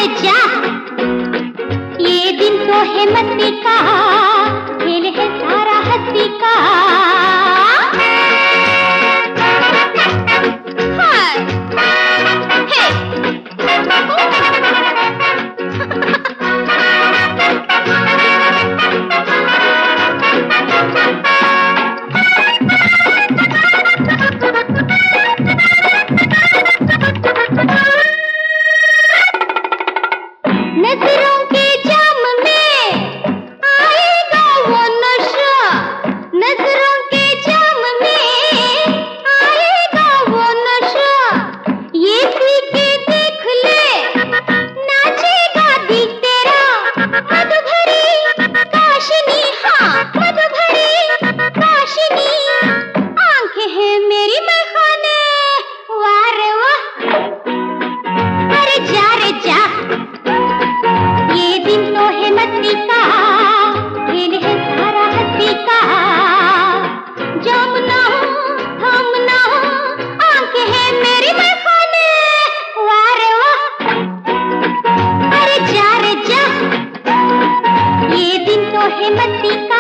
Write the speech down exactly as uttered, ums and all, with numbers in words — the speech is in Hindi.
जा, ये दिन तो है मस्ती का, खेल है सारा हस्ती का। नजरों के जाम में आएगा वो नशा, नजरों के जाम में आएगा वो नशा। ये पी के देख ले, नाचेगा दिल तेरा। मद भरी काशनी, हाँ मद भरी काशनी, आंखें हैं मेरी मैखाने, वाह रे वाह। अरे जा रे जा, ये दिन तो है मस्ती का, खेल है सारा हस्ती का। जामना थामना, आंखें हैं मेरी मैखाने, वाह रे वाह। अरे जा रे जा, ये दिन तो है मस्ती का।